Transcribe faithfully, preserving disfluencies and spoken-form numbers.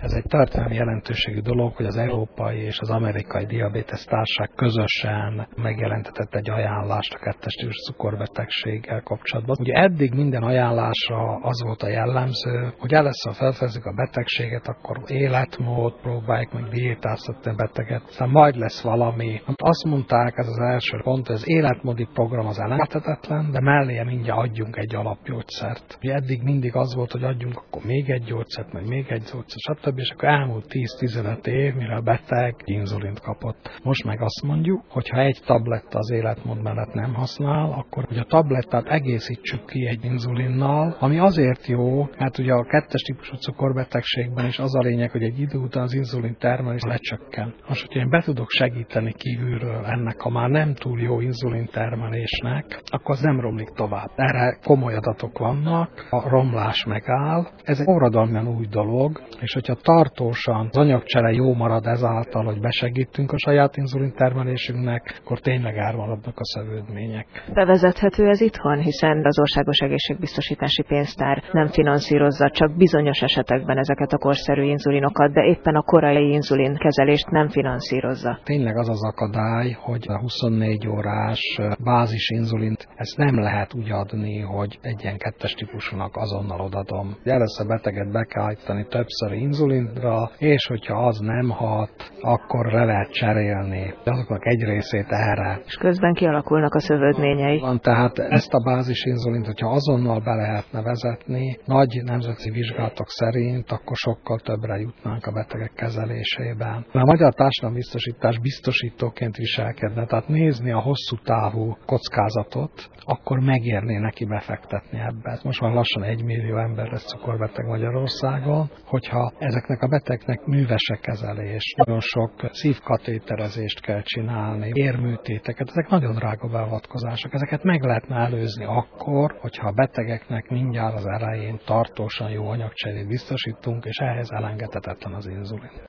Ez egy történelmi jelentőségű dolog, hogy az Európai és az Amerikai Diabétesz Társaság közösen megjelentetett egy ajánlást a kettes típusú cukorbetegséggel kapcsolatban. Ugye eddig minden ajánlásra az volt a jellemző, hogy először felfedezzük a betegséget, akkor életmód, próbáljuk meg diétáztatni a beteget, aztán majd lesz valami. Azt mondták, ez az első pont, hogy az életmódi program az elengedhetetlen, de mellé mindjárt adjunk egy alapgyógyszert. Ugye eddig mindig az volt, hogy adjunk akkor még egy gyógyszert, meg még egy gyógyszert, stb. És akkor elmúlt tíz-tizenöt év, mire a beteg inzulint kapott. Most meg azt mondjuk, hogy ha egy tabletta az életmód mellett nem használ, akkor hogy a tablettát egészítsük ki egy inzulinnal, ami azért jó, mert ugye a kettes típusú cukorbetegségben is az a lényeg, hogy egy idő után az inzulin termelés lecsökken. Most, hogyha én be tudok segíteni kívülről ennek a már nem túl jó inzulin termelésnek, akkor az nem romlik tovább. Erre komoly adatok vannak, a romlás megáll. Ez egy forradalmian új dolog, és hogyha tartósan az anyagcsere jó marad ezáltal, hogy besegítünk a saját inzulin termelésünknek, akkor tényleg elmaradnak a szövődmények. Bevezethető ez itthon, hiszen az Országos Egészségbiztosítási Pénztár nem finanszírozza csak bizonyos esetekben ezeket a korszerű inzulinokat, de éppen a korai inzulin kezelést nem finanszírozza. Tényleg az az akadály, hogy a huszonnégy órás bázis inzulint ezt nem lehet úgy adni, hogy egy ilyen kettes típusúnak azonnal odadom. Először beteget be kell állítani többször inzulinra, és hogyha az nem hat, akkor le lehet cserélni. De azoknak egy részét erre. És közben kialakulnak a szövődményei. Van, tehát ezt a bázis inzulint, hogyha azonnal be lehetne vezetni, nagy nemzeti vizsgálatok szerint, akkor sokkal többre jutnánk a betegek kezelésében. A Magyar Társadalombiztosítás biztosítóként viselkedne, tehát nézni a hosszú távú kockázatot, akkor megérné neki befektetni ebbe. Most már lassan egy millió ember lesz cukorbeteg Magyarországon, hogyha ezeknek a betegnek művese kezelés, nagyon sok szívkatéterezést kell csinálni, érműtéteket, ezek nagyon drága beavatkozások. Ezeket meg lehetne előzni akkor, hogyha a betegeknek mindjárt az elején tartósan jó anyagcserét biztosítunk, és ehhez elengedhetetlen az inzulin.